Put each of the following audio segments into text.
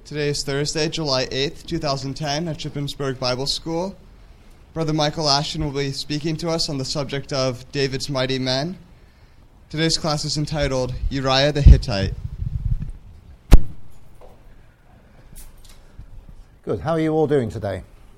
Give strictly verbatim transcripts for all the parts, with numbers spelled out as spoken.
Today is Thursday, July eighth, twenty ten, at Shippensburg Bible School. Brother Michael Ashton will be speaking to us on the subject of David's mighty men. Today's class is entitled Uriah the Hittite. Good. How are you all doing today?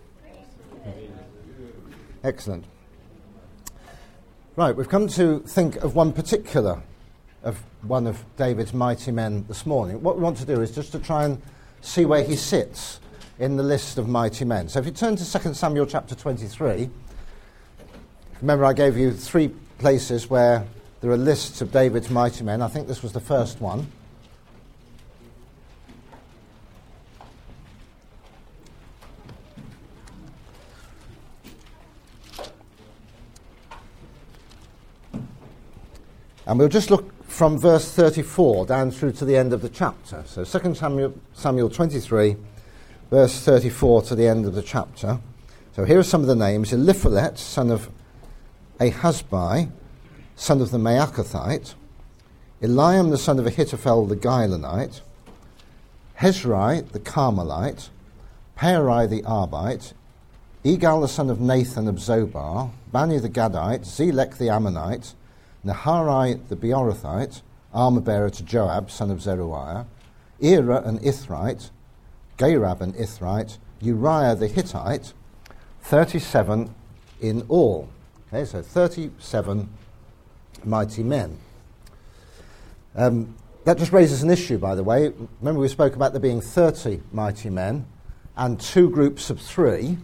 Excellent. Right, we've come to think of one particular of one of David's mighty men this morning. What we want to do is just to try and see where he sits in the list of mighty men. So if you turn to Second Samuel chapter twenty-three, remember I gave you three places where there are lists of David's mighty men. I think this was the first one. And we'll just look from verse thirty-four down through to the end of the chapter. So Second Samuel, Samuel twenty-three, verse thirty-four to the end of the chapter. So here are some of the names. Eliphalet, son of Ahasbai, son of the Maacathite. Eliam, the son of Ahithophel the Gilonite. Hezrai, the Carmelite. Perai, the Arbite. Egal, the son of Nathan of Zobar. Bani, the Gadite. Zelek, the Ammonite. Naharai the Beerothite, armor-bearer to Joab, son of Zeruiah, Era an Ithrite, Gareb an Ithrite, Uriah the Hittite, thirty-seven in all. Okay, so thirty-seven mighty men. Um, that just raises an issue, by the way. Remember we spoke about there being thirty mighty men and two groups of three.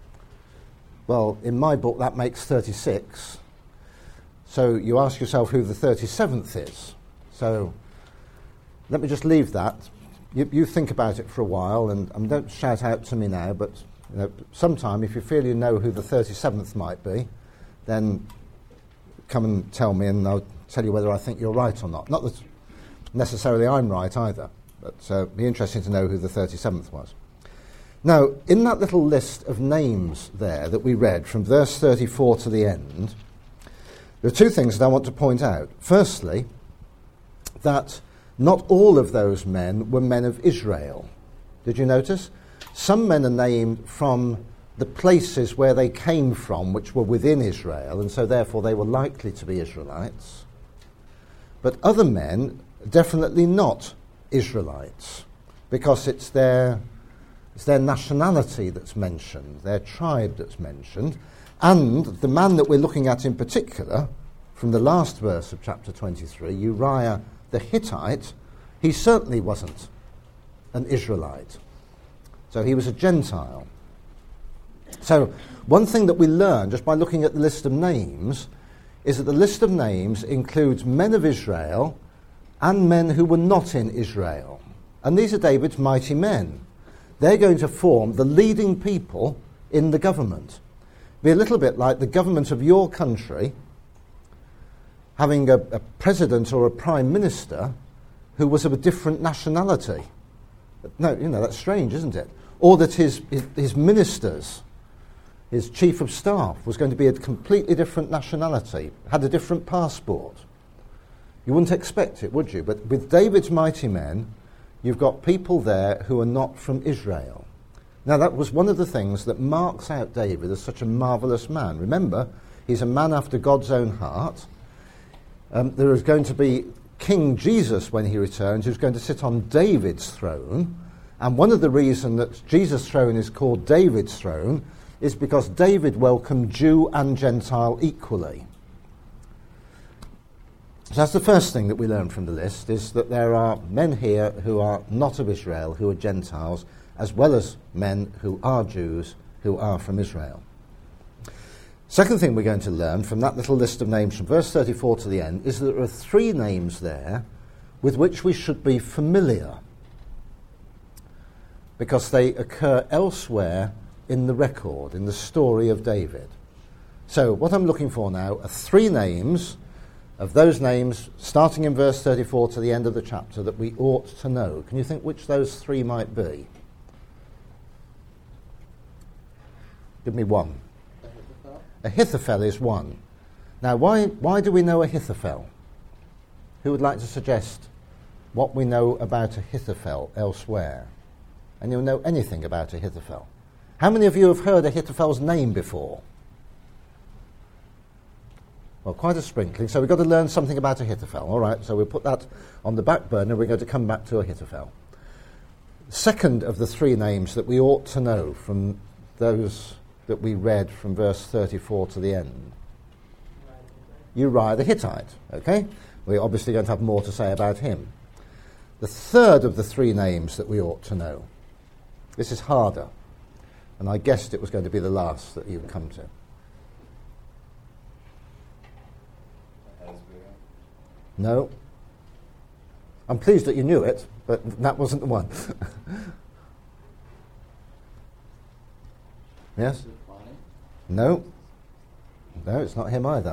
Well, in my book that makes thirty-six. So you ask yourself who the thirty-seventh is. So let me just leave that. You, you think about it for a while, and um, don't shout out to me now, but you know, sometime if you feel you know who the thirty-seventh might be, then come and tell me and I'll tell you whether I think you're right or not. Not that necessarily I'm right either, but uh, it'd be interesting to know who the thirty-seventh was. Now, in that little list of names there that we read from verse thirty-four to the end, there are two things that I want to point out. Firstly, that not all of those men were men of Israel. Did you notice? Some men are named from the places where they came from, which were within Israel, and so therefore they were likely to be Israelites. But other men, definitely not Israelites, because it's their, it's their nationality that's mentioned, their tribe that's mentioned. And the man that we're looking at in particular, from the last verse of chapter twenty-three, Uriah the Hittite, he certainly wasn't an Israelite. So he was a Gentile. So one thing that we learn just by looking at the list of names is that the list of names includes men of Israel and men who were not in Israel. And these are David's mighty men. They're going to form the leading people in the government. Be a little bit like the government of your country having a, a president or a prime minister who was of a different nationality. No, you know, that's strange, isn't it? Or that his, his, his ministers, his chief of staff, was going to be a completely different nationality, had a different passport. You wouldn't expect it, would you? But with David's mighty men, you've got people there who are not from Israel. Now, that was one of the things that marks out David as such a marvellous man. Remember, he's a man after God's own heart. Um, there is going to be King Jesus when he returns, who's going to sit on David's throne. And one of the reasons that Jesus' throne is called David's throne is because David welcomed Jew and Gentile equally. So that's the first thing that we learn from the list, is that there are men here who are not of Israel, who are Gentiles, as well as men who are Jews, who are from Israel. Second thing we're going to learn from that little list of names from verse thirty-four to the end is that there are three names there with which we should be familiar, because they occur elsewhere in the record, in the story of David. So what I'm looking for now are three names of those names, starting in verse thirty-four to the end of the chapter, that we ought to know. Can you think which those three might be? Give me one. Ahithophel. Ahithophel is one. Now, why why do we know Ahithophel? Who would like to suggest what we know about Ahithophel elsewhere? Anyone know anything about Ahithophel? How many of you have heard Ahithophel's name before? Well, quite a sprinkling. So we've got to learn something about Ahithophel. All right, so we'll put that on the back burner. We're going to come back to Ahithophel. Second of the three names that we ought to know from those that we read from verse thirty-four to the end. Uriah the Hittite, okay? We're obviously going to have more to say about him. The third of the three names that we ought to know. This is harder, and I guessed it was going to be the last that you'd come to. No. I'm pleased that you knew it, but that wasn't the one. Yes? No. No, it's not him either.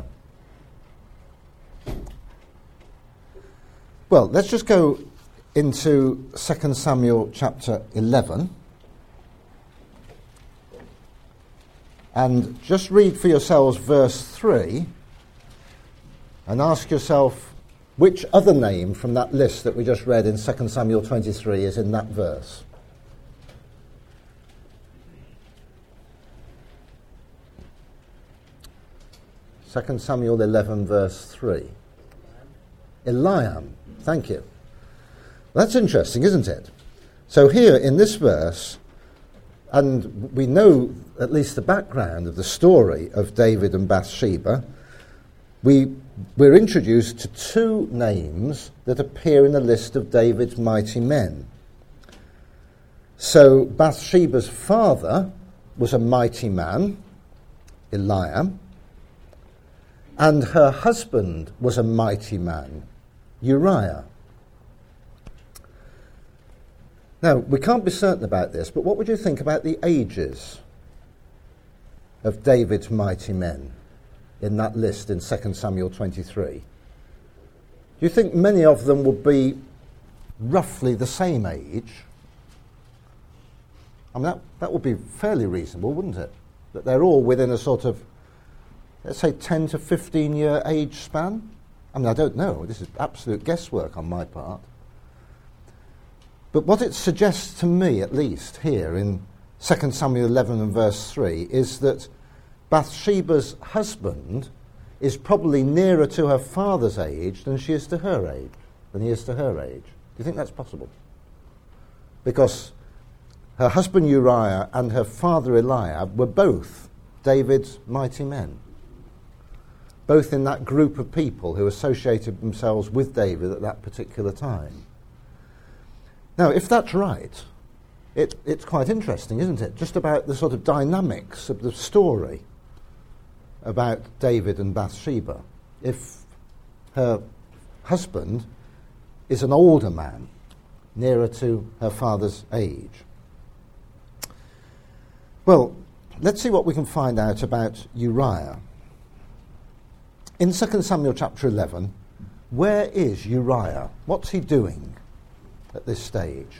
Well, let's just go into Second Samuel chapter eleven and just read for yourselves verse three and ask yourself which other name from that list that we just read in Second Samuel twenty-three is in that verse. Second Samuel eleven verse three. Eliam. Thank you. That's interesting, isn't it? So here in this verse, and we know at least the background of the story of David and Bathsheba, we, we're introduced to two names that appear in the list of David's mighty men. So Bathsheba's father was a mighty man, Eliam, and her husband was a mighty man, Uriah. Now, we can't be certain about this, but what would you think about the ages of David's mighty men in that list in Second Samuel twenty-three? Do you think many of them would be roughly the same age? I mean, that, that would be fairly reasonable, wouldn't it? That they're all within a sort of, let's say, ten to fifteen year age span? I mean, I don't know. This is absolute guesswork on my part. But what it suggests to me, at least, here in Second Samuel eleven and verse three, is that Bathsheba's husband is probably nearer to her father's age than she is to her age, than he is to her age. Do you think that's possible? Because her husband Uriah and her father Eliab were both David's mighty men, both in that group of people who associated themselves with David at that particular time. Now, if that's right, it, it's quite interesting, isn't it? Just about the sort of dynamics of the story about David and Bathsheba. If her husband is an older man, nearer to her father's age. Well, let's see what we can find out about Uriah. In Second Samuel chapter eleven, where is Uriah? What's he doing at this stage?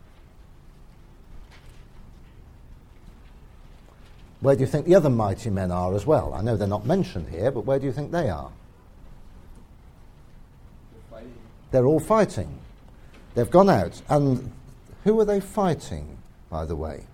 Where do you think the other mighty men are as well? I know they're not mentioned here, but where do you think they are? They're, they're all fighting. They've gone out. And who are they fighting, by the way?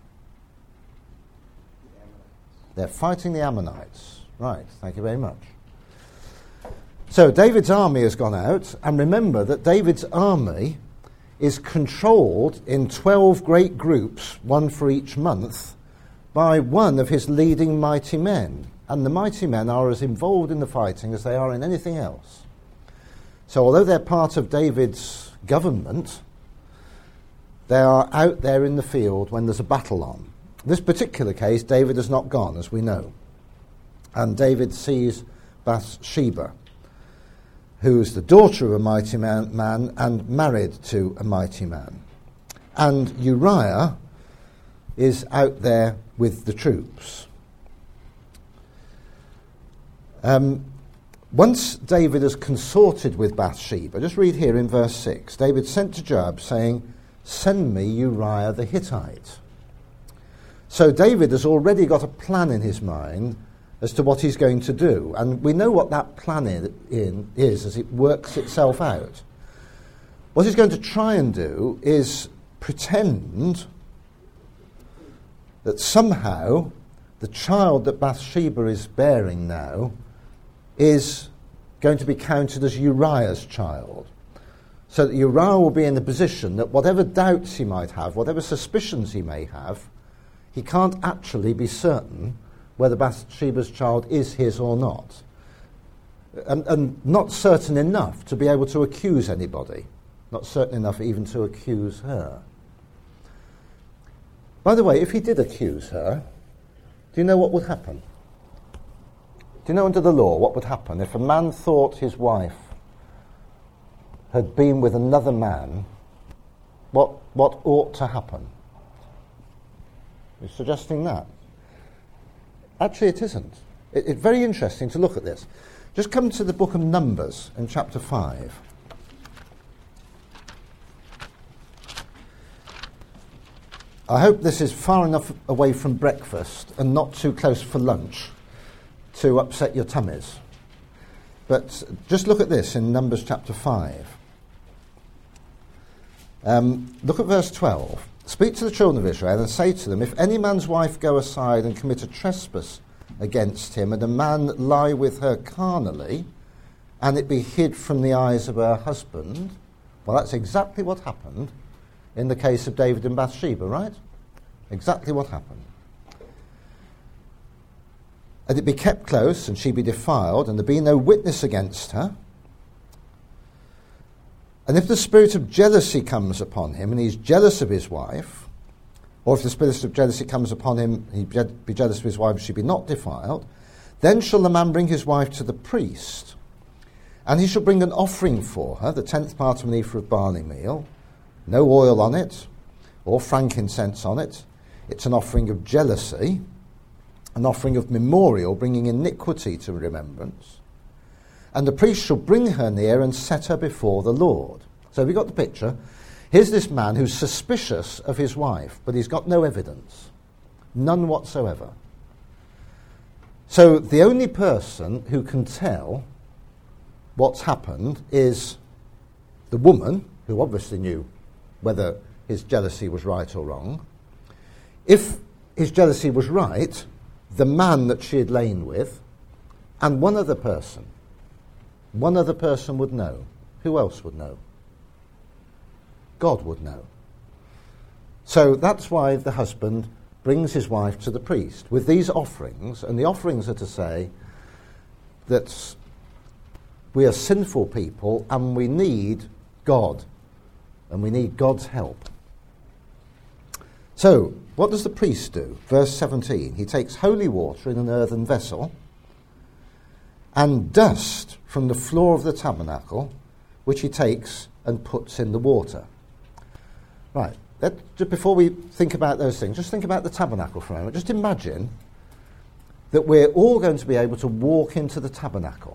The they're fighting the Ammonites. Right, thank you very much. So David's army has gone out, and remember that David's army is controlled in twelve great groups, one for each month, by one of his leading mighty men. And the mighty men are as involved in the fighting as they are in anything else. So although they're part of David's government, they are out there in the field when there's a battle on. In this particular case, David has not gone, as we know. And David sees Bathsheba, who is the daughter of a mighty man, man and married to a mighty man. And Uriah is out there with the troops. Um, once David has consorted with Bathsheba, just read here in verse six, David sent to Joab saying, "Send me Uriah the Hittite." So David has already got a plan in his mind as to what he's going to do. And we know what that plan in, in is as it works itself out. What he's going to try and do is pretend that somehow the child that Bathsheba is bearing now is going to be counted as Uriah's child. So that Uriah will be in the position that whatever doubts he might have, whatever suspicions he may have, he can't actually be certain whether Bathsheba's child is his or not. And, and not certain enough to be able to accuse anybody. Not certain enough even to accuse her. By the way, if he did accuse her, do you know what would happen? Do you know under the law what would happen if a man thought his wife had been with another man? What, what ought to happen? You're suggesting that? Actually, it isn't. It, it's very interesting to look at this. Just come to the book of Numbers in chapter five. I hope this is far enough away from breakfast and not too close for lunch to upset your tummies. But just look at this in Numbers chapter five. Um, look at verse twelve. Speak to the children of Israel and say to them, if any man's wife go aside and commit a trespass against him, and a man lie with her carnally, and it be hid from the eyes of her husband, well, that's exactly what happened in the case of David and Bathsheba, right? Exactly what happened. And it be kept close, and she be defiled, and there be no witness against her. And if the spirit of jealousy comes upon him, and he's jealous of his wife, or if the spirit of jealousy comes upon him, he be jealous of his wife, she be not defiled, then shall the man bring his wife to the priest, and he shall bring an offering for her, the tenth part of an ephah of barley meal, no oil on it, or frankincense on it. It's an offering of jealousy, an offering of memorial, bringing iniquity to remembrance. And the priest shall bring her near and set her before the Lord. So have you got the picture? Here's this man who's suspicious of his wife, but he's got no evidence. None whatsoever. So the only person who can tell what's happened is the woman, who obviously knew whether his jealousy was right or wrong. If his jealousy was right, the man that she had lain with, and one other person. One other person would know. Who else would know? God would know. So that's why the husband brings his wife to the priest with these offerings, and the offerings are to say that we are sinful people and we need God, and we need God's help. So, what does the priest do? Verse seventeen, he takes holy water in an earthen vessel and dust from the floor of the tabernacle, which he takes and puts in the water. Right, let, just before we think about those things, just think about the tabernacle for a moment. Just imagine that we're all going to be able to walk into the tabernacle.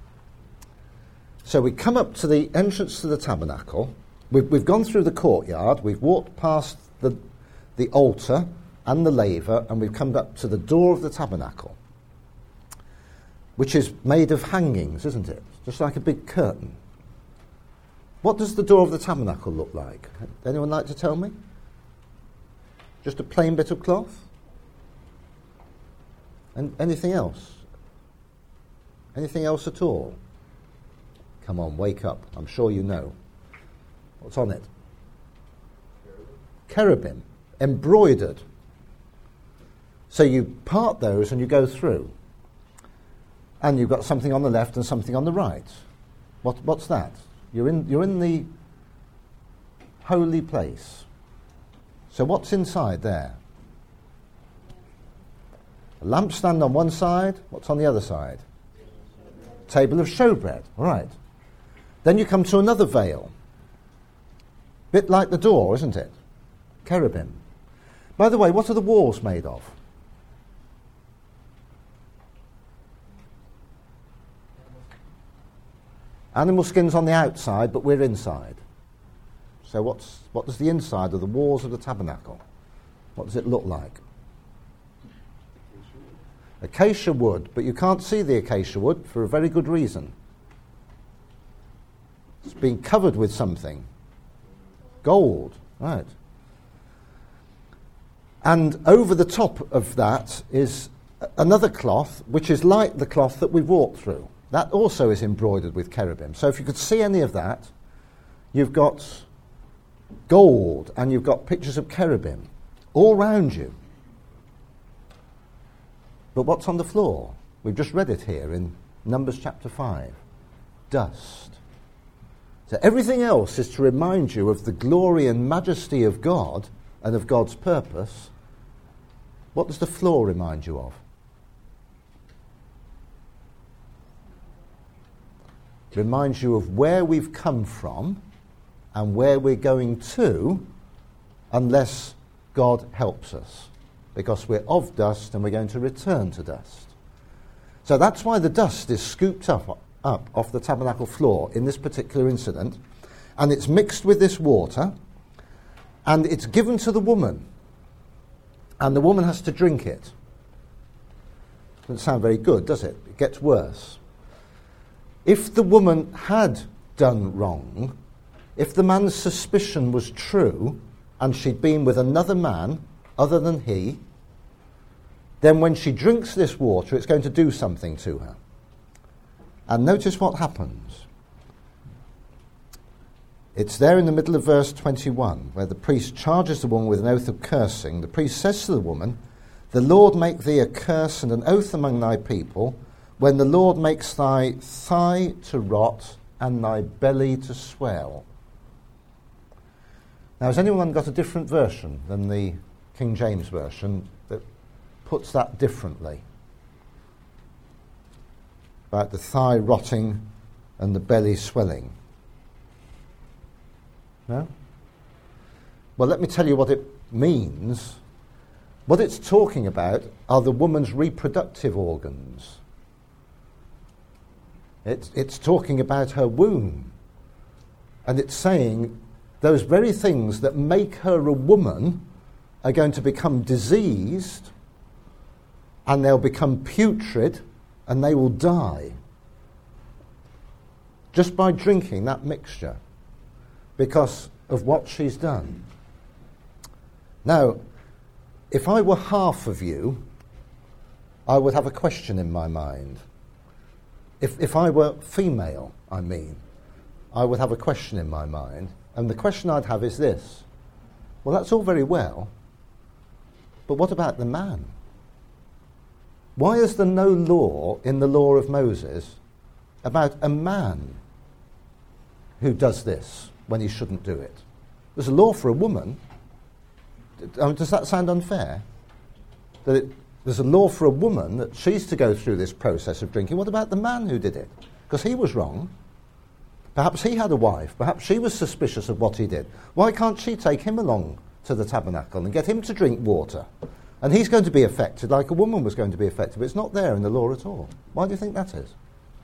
So we come up to the entrance to the tabernacle. We've, we've gone through the courtyard. We've walked past the, the altar and the laver, and we've come up to the door of the tabernacle, which is made of hangings, isn't it? Just like a big curtain. What does the door of the tabernacle look like? Anyone like to tell me? Just a plain bit of cloth? And anything else? Anything else at all? Come on, wake up. I'm sure you know. What's on it? Cherubim. Embroidered. So you part those and you go through. And you've got something on the left and something on the right. What, what's that? You're in, you're in the holy place. So what's inside there? A lampstand on one side. What's on the other side? Table of showbread. All right. Then you come to another veil. Bit like the door, isn't it? Cherubim. By the way, what are the walls made of? Animal skins on the outside, but we're inside. So what's what does the inside of the walls of the tabernacle, what does it look like? Acacia wood, but you can't see the acacia wood for a very good reason. It's been covered with something. Gold, right. And over the top of that is another cloth, which is like the cloth that we've walked through. That also is embroidered with cherubim. So if you could see any of that, you've got gold and you've got pictures of cherubim all round you. But what's on the floor? We've just read it here in Numbers chapter five. Dust. So everything else is to remind you of the glory and majesty of God and of God's purpose. What does the floor remind you of? It reminds you of where we've come from and where we're going to, unless God helps us, because we're of dust and we're going to return to dust. So that's why the dust is scooped up, up off the tabernacle floor in this particular incident, and it's mixed with this water, and it's given to the woman, and the woman has to drink it. Doesn't sound very good, does it? It gets worse. If the woman had done wrong, if the man's suspicion was true, and she'd been with another man other than he, then when she drinks this water, it's going to do something to her. And notice what happens. It's there in the middle of verse twenty-one, where the priest charges the woman with an oath of cursing. The priest says to the woman, "The Lord make thee a curse and an oath among thy people, when the Lord makes thy thigh to rot and thy belly to swell." Now, has anyone got a different version than the King James Version that puts that differently? About the thigh rotting and the belly swelling. No? Well, let me tell you what it means. What it's talking about are the woman's reproductive organs. It's, it's talking about her womb. And it's saying those very things that make her a woman are going to become diseased, and they'll become putrid, and they will die just by drinking that mixture because of what she's done. Now, if I were half of you, I would have a question in my mind. If, if I were female, I mean, I would have a question in my mind, and the question I'd have is this: well, that's all very well, but what about the man? Why is there no law in the law of Moses about a man who does this when he shouldn't do it? There's a law for a woman. I mean, does that sound unfair? That it, there's a law for a woman that she's to go through this process of drinking. What about the man who did it? Because he was wrong. Perhaps he had a wife. Perhaps she was suspicious of what he did. Why can't she take him along to the tabernacle and get him to drink water? And he's going to be affected like a woman was going to be affected. But it's not there in the law at all. Why do you think that is?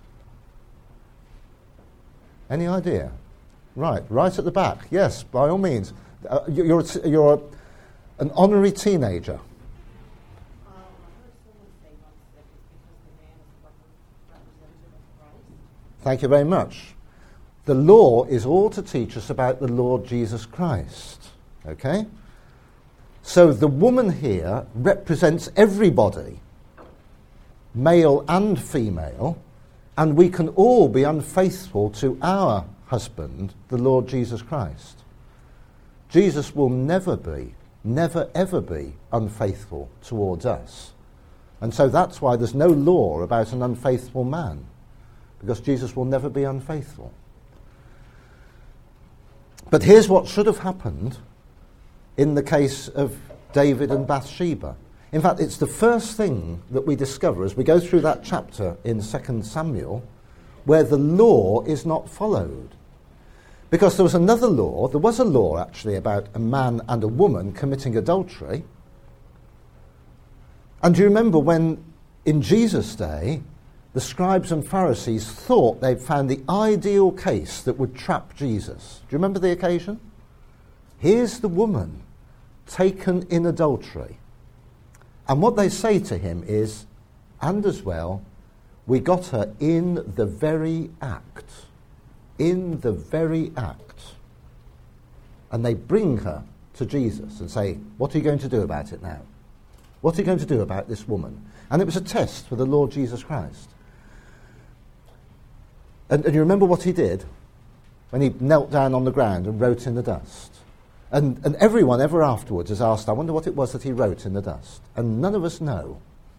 Any idea? Right, right at the back. Yes, by all means. Uh, you're a, you're a, an honorary teenager. Thank you very much. The law is all to teach us about the Lord Jesus Christ. Okay? So the woman here represents everybody, male and female, and we can all be unfaithful to our husband, the Lord Jesus Christ. Jesus will never be, never ever be unfaithful towards us. And so that's why there's no law about an unfaithful man, because Jesus will never be unfaithful. But here's what should have happened in the case of David and Bathsheba. In fact, it's the first thing that we discover as we go through that chapter in Second Samuel, where the law is not followed. Because there was another law, there was a law actually about a man and a woman committing adultery. And do you remember when, in Jesus' day, the scribes and Pharisees thought they'd found the ideal case that would trap Jesus? Do you remember the occasion? Here's the woman taken in adultery. And what they say to him is, and as well, we got her in the very act. In the very act. And they bring her to Jesus and say, what are you going to do about it now? What are you going to do about this woman? And it was a test for the Lord Jesus Christ. And, and you remember what he did when he knelt down on the ground and wrote in the dust? And, and everyone ever afterwards has asked, I wonder what it was that he wrote in the dust. And none of us know.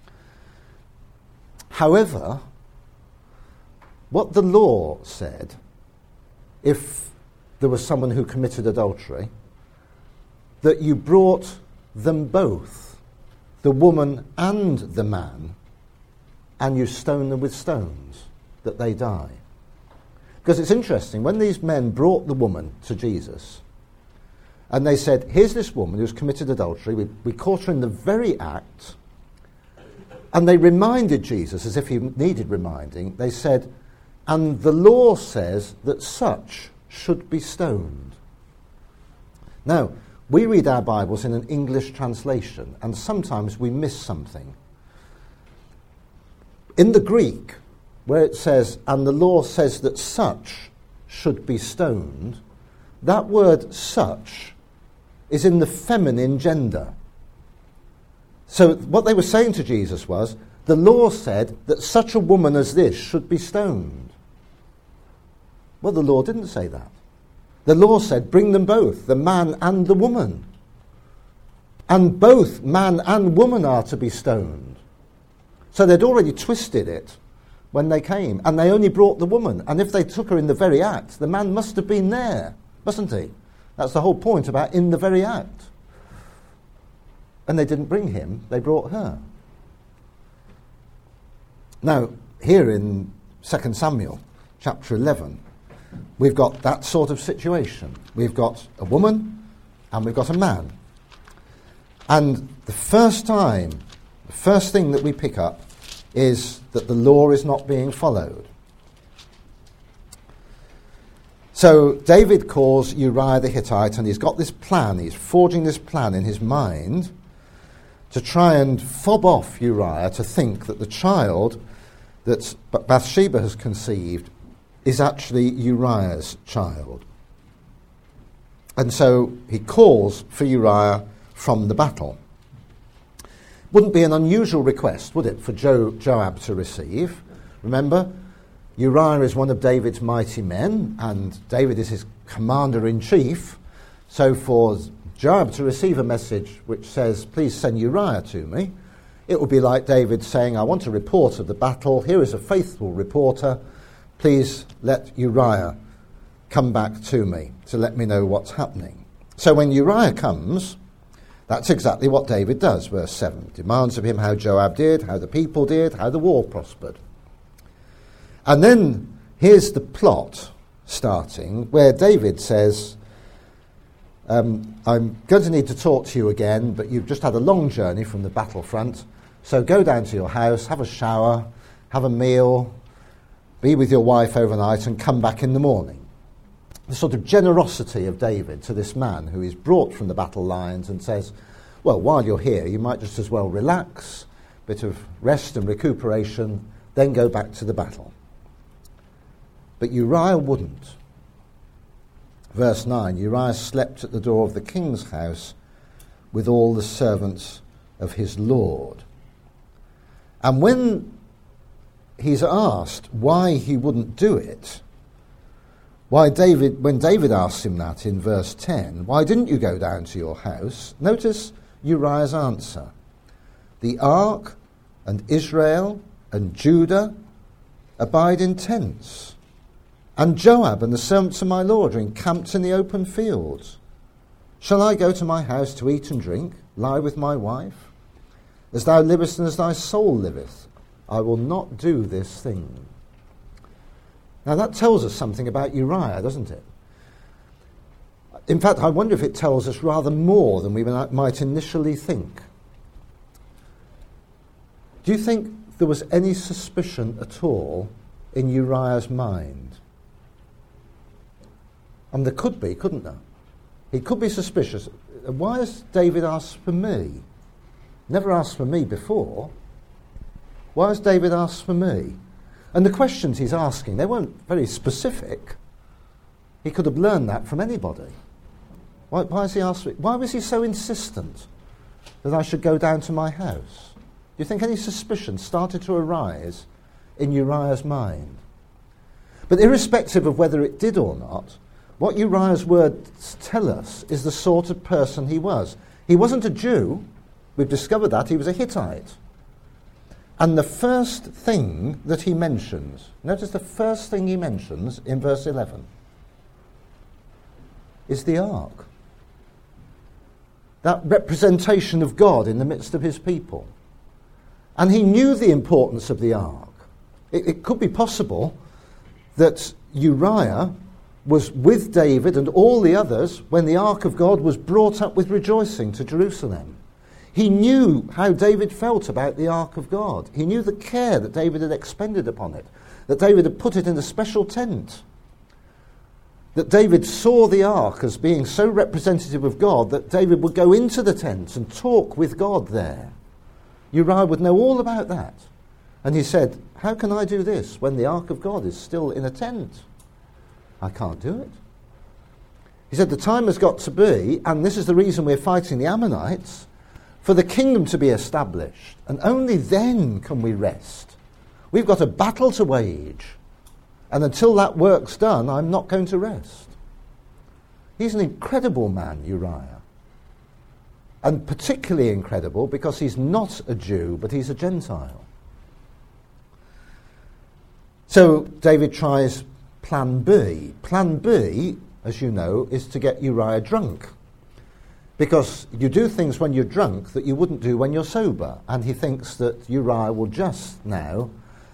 However, what the law said, if there was someone who committed adultery, that you brought them both, the woman and the man, and you stone them with stones, that they die. Because it's interesting, when these men brought the woman to Jesus, and they said, here's this woman who's committed adultery, we, we caught her in the very act, and they reminded Jesus, as if he needed reminding, they said, and the law says that such should be stoned. Now, we read our Bibles in an English translation, and sometimes we miss something. In the Greek, where it says, and the law says that such should be stoned, that word such is in the feminine gender. So what they were saying to Jesus was, the law said that such a woman as this should be stoned. Well, the law didn't say that. The law said, bring them both, the man and the woman. And both man and woman are to be stoned. So they'd already twisted it when they came, and they only brought the woman. And if they took her in the very act, the man must have been there, mustn't he? That's the whole point about in the very act. And they didn't bring him, they brought her. Now, here in Second Samuel, chapter eleven, we've got that sort of situation. We've got a woman and we've got a man. And the first time, the first thing that we pick up is that the law is not being followed. So David calls Uriah the Hittite, and he's got this plan, he's forging this plan in his mind to try and fob off Uriah to think that the child that Bathsheba has conceived is actually Uriah's child. And so he calls for Uriah from the battle. Wouldn't be an unusual request, would it, for jo- Joab to receive? Remember, Uriah is one of David's mighty men, and David is his commander-in-chief. So for Joab to receive a message which says, please send Uriah to me, it would be like David saying, I want a report of the battle. Here is a faithful reporter. Please let Uriah come back to me to let me know what's happening. So when Uriah comes, that's exactly what David does. Verse seven demands of him how Joab did, how the people did, how the war prospered. And then here's the plot starting, where David says, um, I'm going to need to talk to you again, but you've just had a long journey from the battlefront, so go down to your house, have a shower, have a meal, be with your wife overnight, and come back in the morning. The sort of generosity of David to this man who is brought from the battle lines and says, well, while you're here, you might just as well relax, a bit of rest and recuperation, then go back to the battle. But Uriah wouldn't. Verse nine, Uriah slept at the door of the king's house with all the servants of his lord. And when he's asked why he wouldn't do it, why David, when David asks him that in verse ten, why didn't you go down to your house? Notice Uriah's answer. The ark and Israel and Judah abide in tents, and Joab and the servants of my lord are encamped in the open fields. Shall I go to my house to eat and drink, lie with my wife? As thou livest and as thy soul liveth, I will not do this thing. Now that tells us something about Uriah, doesn't it? In fact, I wonder if it tells us rather more than we might initially think. Do you think there was any suspicion at all in Uriah's mind? And there could be, couldn't there? He could be suspicious. Why has David asked for me? Never asked for me before. Why has David asked for me? And the questions he's asking, they weren't very specific. He could have learned that from anybody. Why, why has he asked me? Why was he so insistent that I should go down to my house? Do you think any suspicion started to arise in Uriah's mind? But irrespective of whether it did or not, what Uriah's words tell us is the sort of person he was. He wasn't a Jew. We've discovered that. He was a Hittite. And the first thing that he mentions, notice the first thing he mentions in verse eleven, is the ark. That representation of God in the midst of his people. And he knew the importance of the ark. It, it could be possible that Uriah was with David and all the others when the ark of God was brought up with rejoicing to Jerusalem. He knew how David felt about the ark of God. He knew the care that David had expended upon it, that David had put it in a special tent, that David saw the ark as being so representative of God that David would go into the tent and talk with God there. Uriah would know all about that. And he said, how can I do this when the ark of God is still in a tent? I can't do it. He said, the time has got to be, and this is the reason we're fighting the Ammonites, for the kingdom to be established. And only then can we rest. We've got a battle to wage. And until that work's done, I'm not going to rest. He's an incredible man, Uriah. And particularly incredible because he's not a Jew, but he's a Gentile. So David tries plan B. Plan B, as you know, is to get Uriah drunk. Because you do things when you're drunk that you wouldn't do when you're sober. And he thinks that Uriah will just now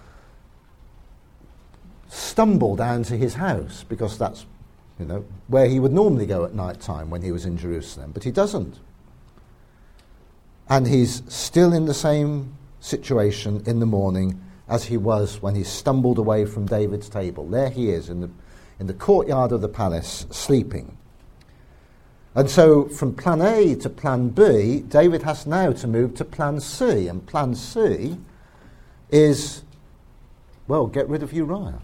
stumble down to his house, because that's, you know, where he would normally go at night time when he was in Jerusalem. But he doesn't. And he's still in the same situation in the morning as he was when he stumbled away from David's table. There he is in the in the courtyard of the palace, sleeping. And so from plan A to plan B, David has now to move to plan C. And plan C is, well, get rid of Uriah.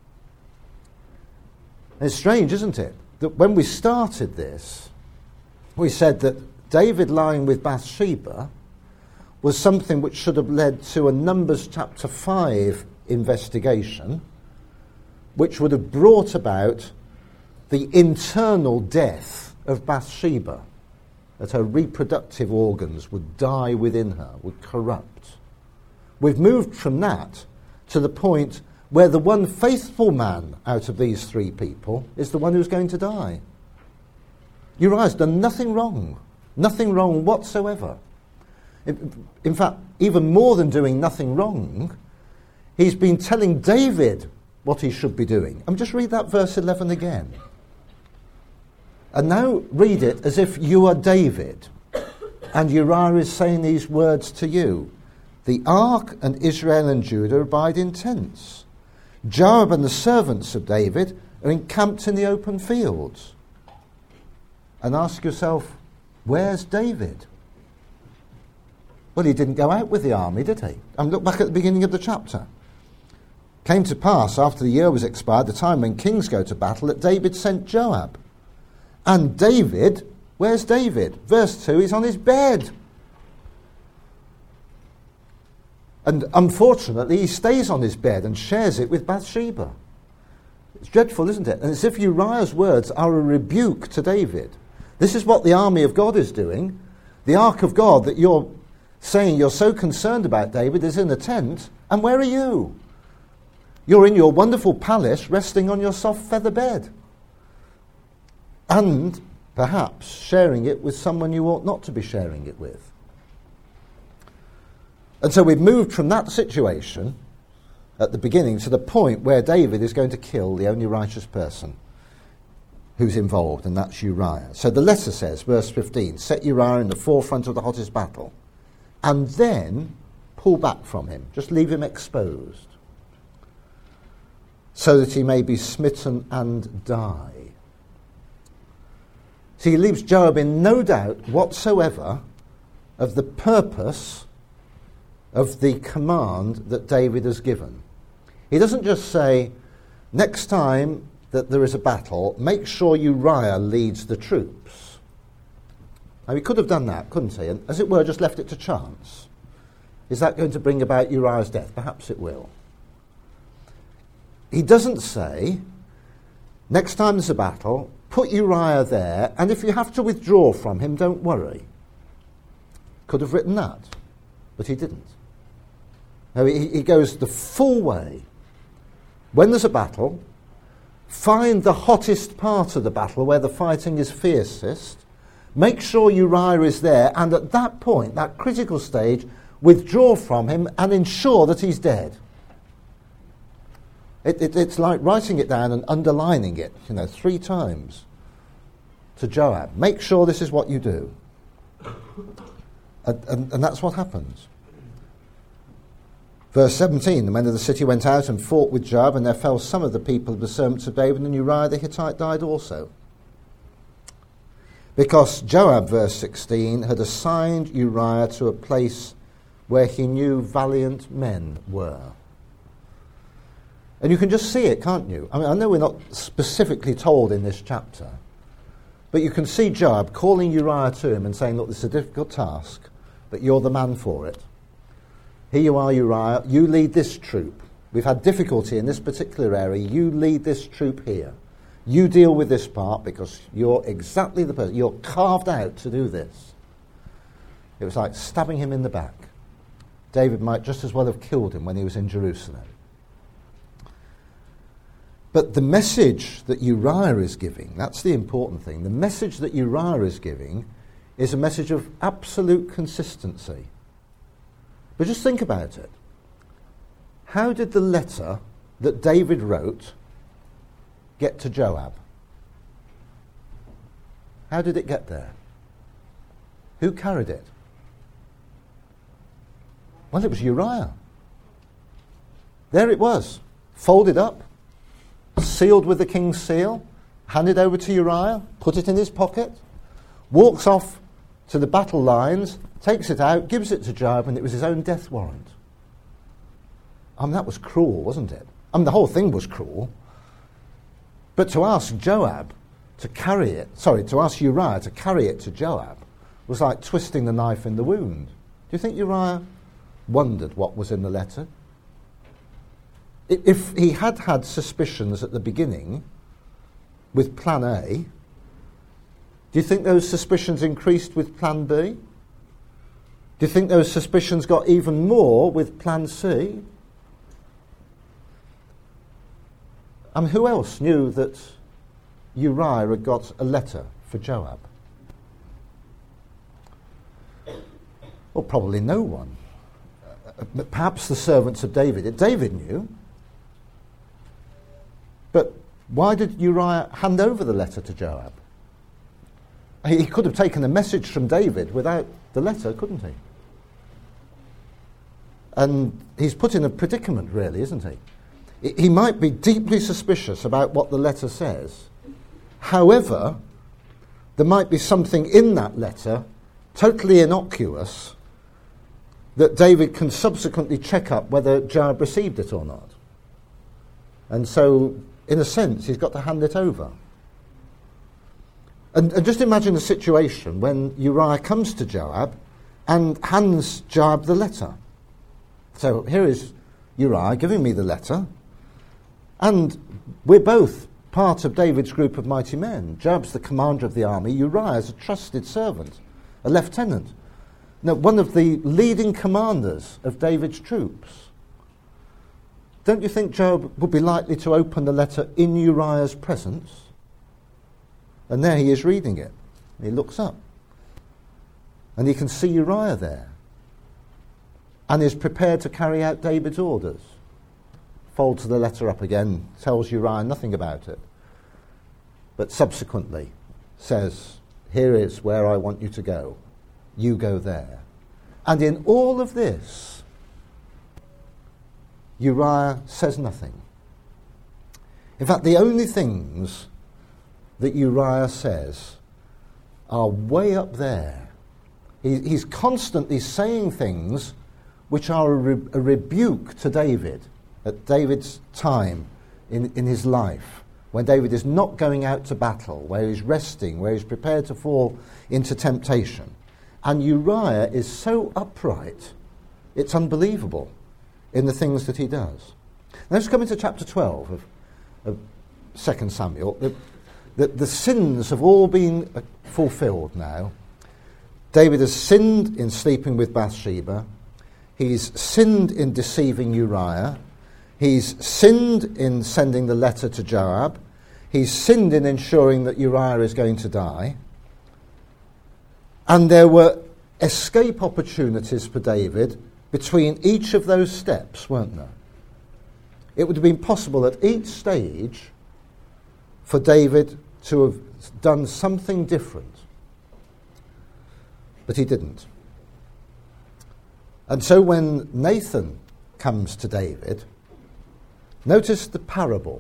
And it's strange, isn't it, that when we started this, we said that David lying with Bathsheba was something which should have led to a Numbers chapter five investigation, which would have brought about the internal death of Bathsheba, that her reproductive organs would die within her, would corrupt. We've moved from that to the point where the one faithful man out of these three people is the one who's going to die. Uriah's done nothing wrong, nothing wrong whatsoever. In, in fact, even more than doing nothing wrong, he's been telling David what he should be doing. And just read that verse eleven again. And now read it as if you are David, and Uriah is saying these words to you. The ark and Israel and Judah abide in tents. Joab and the servants of David are encamped in the open fields. And ask yourself, where's David? Well, he didn't go out with the army, did he? And look back at the beginning of the chapter. Came to pass, after the year was expired, the time when kings go to battle, that David sent Joab. And David, where's David? Verse two, he's on his bed. And unfortunately, he stays on his bed and shares it with Bathsheba. It's dreadful, isn't it? And it's as if Uriah's words are a rebuke to David. This is what the army of God is doing. The ark of God that you're saying you're so concerned about, David, is in a tent. And where are you? You're in your wonderful palace, resting on your soft feather bed. And perhaps sharing it with someone you ought not to be sharing it with. And so we've moved from that situation at the beginning to the point where David is going to kill the only righteous person who's involved, and that's Uriah. So the letter says, verse fifteen, set Uriah in the forefront of the hottest battle, and then pull back from him. Just leave him exposed, so that he may be smitten and die. So he leaves Joab in no doubt whatsoever of the purpose of the command that David has given. He doesn't just say, next time that there is a battle, make sure Uriah leads the troops. Now, he could have done that, couldn't he? And as it were, just left it to chance. Is that going to bring about Uriah's death? Perhaps it will. He doesn't say, next time there's a battle, put Uriah there, and if you have to withdraw from him, don't worry. Could have written that, but he didn't. No, he, he goes the full way. When there's a battle, find the hottest part of the battle where the fighting is fiercest, make sure Uriah is there, and at that point, that critical stage, withdraw from him and ensure that he's dead. It, it, it's like writing it down and underlining it, you know, three times to Joab. Make sure this is what you do. And, and, and that's what happens. Verse seventeen, the men of the city went out and fought with Joab, and there fell some of the people of the servants of David, and Uriah the Hittite died also. Because Joab, verse sixteen, had assigned Uriah to a place where he knew valiant men were. And you can just see it, can't you? I mean, I know we're not specifically told in this chapter, but you can see Joab calling Uriah to him and saying, look, this is a difficult task, but you're the man for it. Here you are, Uriah, you lead this troop. We've had difficulty in this particular area. You lead this troop here. You deal with this part because you're exactly the person. You're carved out to do this. It was like stabbing him in the back. David might just as well have killed him when he was in Jerusalem. But the message that Uriah is giving, that's the important thing. The message that Uriah is giving is a message of absolute consistency. But just think about it. How did the letter that David wrote get to Joab? How did it get there? Who carried it? Well, it was Uriah. There it was, folded up, sealed with the king's seal, handed over to Uriah, put it in his pocket, walks off to the battle lines, takes it out, gives it to Joab, and it was his own death warrant. I mean, that was cruel, wasn't it? I mean, the whole thing was cruel. But to ask Joab to carry it, sorry, to ask Uriah to carry it to Joab was like twisting the knife in the wound. Do you think Uriah wondered what was in the letter? If he had had suspicions at the beginning with plan A, do you think those suspicions increased with plan B? Do you think those suspicions got even more with plan C? I mean, who else knew that Uriah had got a letter for Joab? Well, probably no one. Uh, perhaps the servants of David. David knew. But why did Uriah hand over the letter to Joab? He could have taken a message from David without the letter, couldn't he? And he's put in a predicament, really, isn't he? He might be deeply suspicious about what the letter says. However, there might be something in that letter, totally innocuous, that David can subsequently check up whether Joab received it or not. And so, in a sense, he's got to hand it over. And, and just imagine a situation when Uriah comes to Joab and hands Joab the letter. So here is Uriah giving me the letter, and we're both part of David's group of mighty men. Joab's the commander of the army. Uriah is a trusted servant, a lieutenant. Now, one of the leading commanders of David's troops. Don't you think Joab would be likely to open the letter in Uriah's presence? And there he is reading it. He looks up. And he can see Uriah there. And is prepared to carry out David's orders. Folds the letter up again, tells Uriah nothing about it. But subsequently says, here is where I want you to go. You go there. And in all of this, Uriah says nothing. In fact, the only things that Uriah says are way up there. He, he's constantly saying things which are a, re- a rebuke to David at David's time in, in his life, when David is not going out to battle, where he's resting, where he's prepared to fall into temptation. And Uriah is so upright, it's unbelievable in the things that he does. Now let's come into chapter twelve of, of Second Samuel. The, the, the sins have all been uh, fulfilled now. David has sinned in sleeping with Bathsheba. He's sinned in deceiving Uriah. He's sinned in sending the letter to Joab. He's sinned in ensuring that Uriah is going to die. And there were escape opportunities for David between each of those steps, weren't there? It would have been possible at each stage for David to have done something different. But he didn't. And so when Nathan comes to David, notice the parable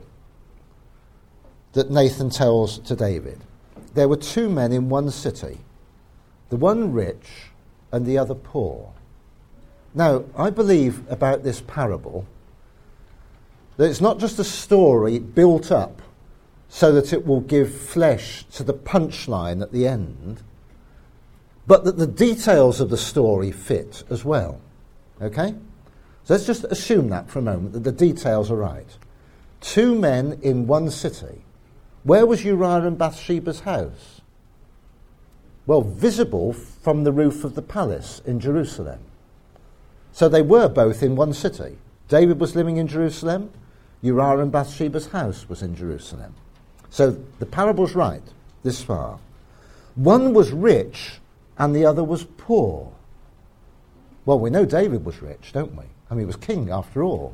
that Nathan tells to David. There were two men in one city, the one rich and the other poor. Now, I believe about this parable that it's not just a story built up so that it will give flesh to the punchline at the end, but that the details of the story fit as well. Okay? So let's just assume that for a moment, that the details are right. Two men in one city. Where was Uriah and Bathsheba's house? Well, visible from the roof of the palace in Jerusalem. So they were both in one city. David was living in Jerusalem. Uriah and Bathsheba's house was in Jerusalem. So the parable's right this far. One was rich and the other was poor. Well, we know David was rich, don't we? I mean, he was king after all.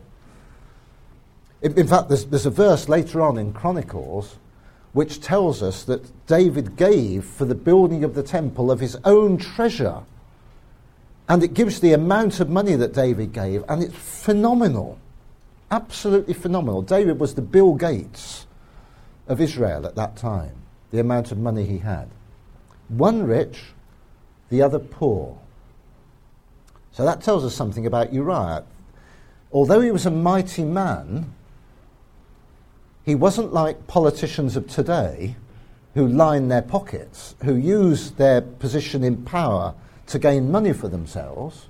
In, in fact, there's, there's a verse later on in Chronicles which tells us that David gave for the building of the temple of his own treasure. And it gives the amount of money that David gave, and it's phenomenal. Absolutely phenomenal. David was the Bill Gates of Israel at that time, the amount of money he had. One rich, the other poor. So that tells us something about Uriah. Although he was a mighty man, he wasn't like politicians of today who line their pockets, who use their position in power to gain money for themselves.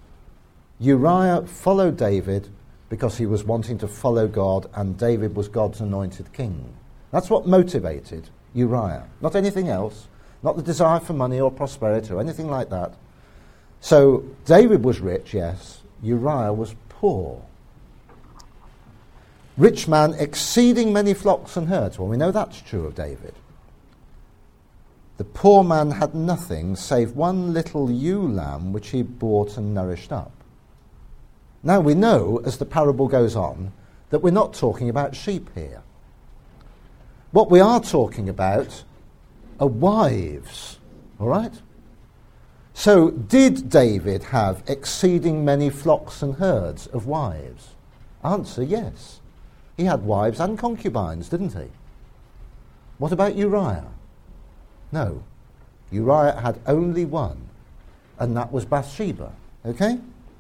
Uriah followed David because he was wanting to follow God, and David was God's anointed king. That's what motivated Uriah, not anything else, not the desire for money or prosperity or anything like that. So David was rich, yes. Uriah was poor. Rich man exceeding many flocks and herds. Well, we know that's true of David. The poor man had nothing save one little ewe lamb which he bought and nourished up. Now we know, as the parable goes on, that we're not talking about sheep here. What we are talking about are wives, all right? So did David have exceeding many flocks and herds of wives? Answer, yes. He had wives and concubines, didn't he? What about Uriah? No. Uriah had only one, and that was Bathsheba. Okay?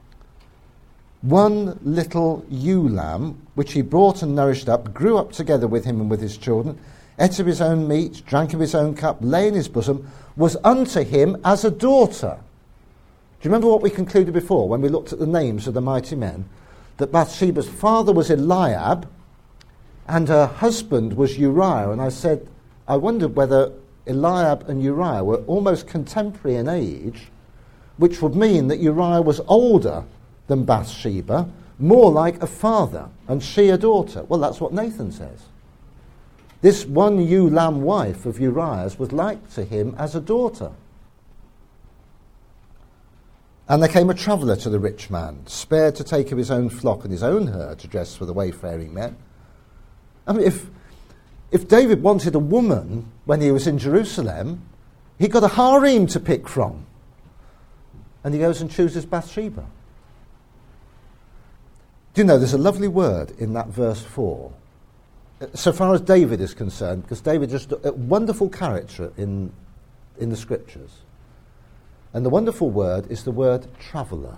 One little ewe lamb, which he brought and nourished up, grew up together with him and with his children, ate of his own meat, drank of his own cup, lay in his bosom, was unto him as a daughter. Do you remember what we concluded before when we looked at the names of the mighty men? That Bathsheba's father was Eliab, and her husband was Uriah. And I said, I wondered whether Eliab and Uriah were almost contemporary in age, which would mean that Uriah was older than Bathsheba, more like a father, and she a daughter. Well, that's what Nathan says. This one ewe lamb wife of Uriah's was like to him as a daughter. And there came a traveller to the rich man, spared to take of his own flock and his own herd to dress for the wayfaring men. I mean, if, if David wanted a woman when he was in Jerusalem, he got a harem to pick from. And he goes and chooses Bathsheba. Do you know, there's a lovely word in that verse four, so far as David is concerned, because David is just a wonderful character in, in the scriptures. And the wonderful word is the word traveller.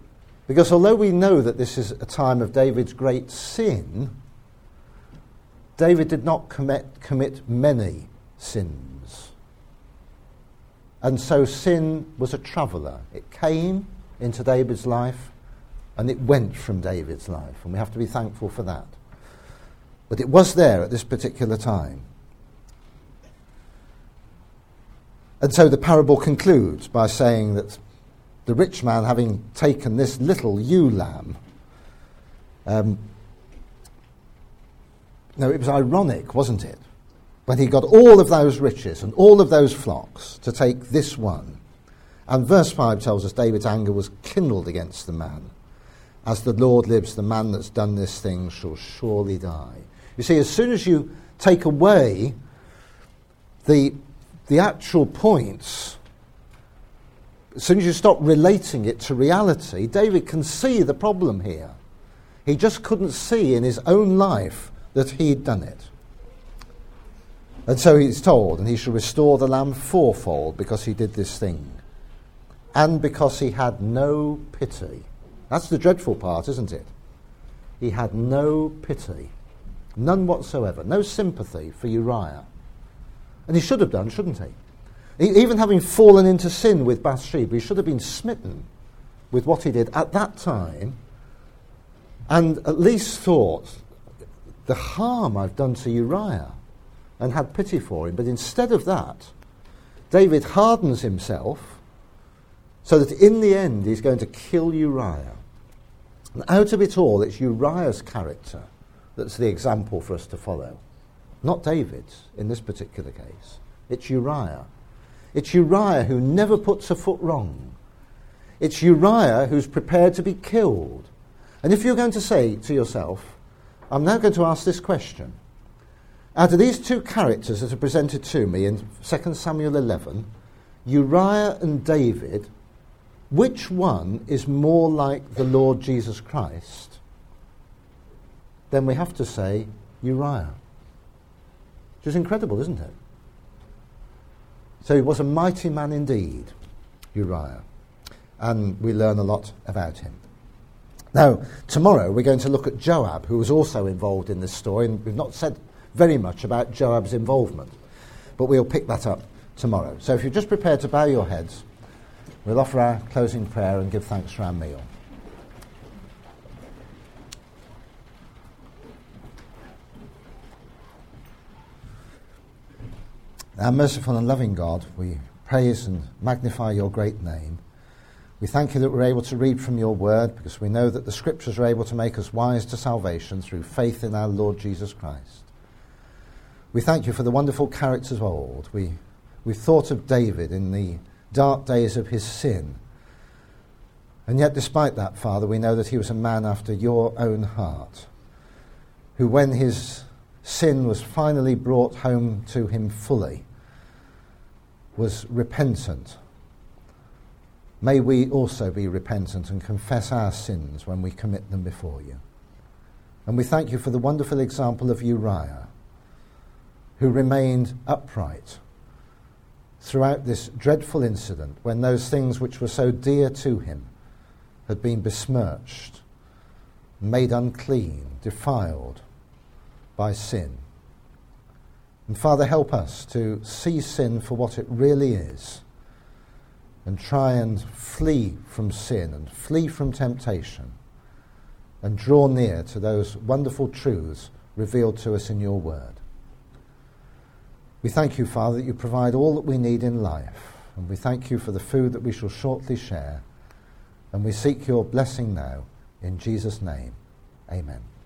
Because although we know that this is a time of David's great sin, David did not commit, commit many sins. And so sin was a traveller. It came into David's life and it went from David's life. And we have to be thankful for that. But it was there at this particular time. And so the parable concludes by saying that the rich man, having taken this little ewe lamb, um, no, it was ironic, wasn't it? When he got all of those riches and all of those flocks to take this one. And verse five tells us David's anger was kindled against the man. As the Lord lives, the man that's done this thing shall surely die. You see, as soon as you take away the, the actual points, as soon as you stop relating it to reality, David can see the problem here. He just couldn't see in his own life that he'd done it. And so he's told, and he shall restore the lamb fourfold because he did this thing. And because he had no pity. That's the dreadful part, isn't it? He had no pity. None whatsoever. No sympathy for Uriah. And he should have done, shouldn't he? he? Even having fallen into sin with Bathsheba, he should have been smitten with what he did at that time, and at least thought, the harm I've done to Uriah, and had pity for him. But instead of that, David hardens himself so that in the end he's going to kill Uriah. And out of it all, it's Uriah's character that's the example for us to follow. Not David's in this particular case. It's Uriah. It's Uriah who never puts a foot wrong. It's Uriah who's prepared to be killed. And if you're going to say to yourself, I'm now going to ask this question. Out of these two characters that are presented to me in Second Samuel eleven, Uriah and David, which one is more like the Lord Jesus Christ? Then we have to say Uriah. Which is incredible, isn't it? So he was a mighty man indeed, Uriah. And we learn a lot about him. Now, tomorrow we're going to look at Joab, who was also involved in this story, and we've not said very much about Joab's involvement, but we'll pick that up tomorrow. So if you're just prepared to bow your heads, we'll offer our closing prayer and give thanks for our meal. Our merciful and loving God, we praise and magnify your great name. We thank you that we're able to read from your word, because we know that the scriptures are able to make us wise to salvation through faith in our Lord Jesus Christ. We thank you for the wonderful characters of old. We, we've thought of David in the dark days of his sin. And yet despite that, Father, we know that he was a man after your own heart, who when his sin was finally brought home to him fully, was repentant. May we also be repentant and confess our sins when we commit them before you. And we thank you for the wonderful example of Uriah, who remained upright throughout this dreadful incident when those things which were so dear to him had been besmirched, made unclean, defiled by sin. And Father, help us to see sin for what it really is, and try and flee from sin and flee from temptation and draw near to those wonderful truths revealed to us in your word. We thank you, Father, that you provide all that we need in life, and we thank you for the food that we shall shortly share, and we seek your blessing now in Jesus' name. Amen.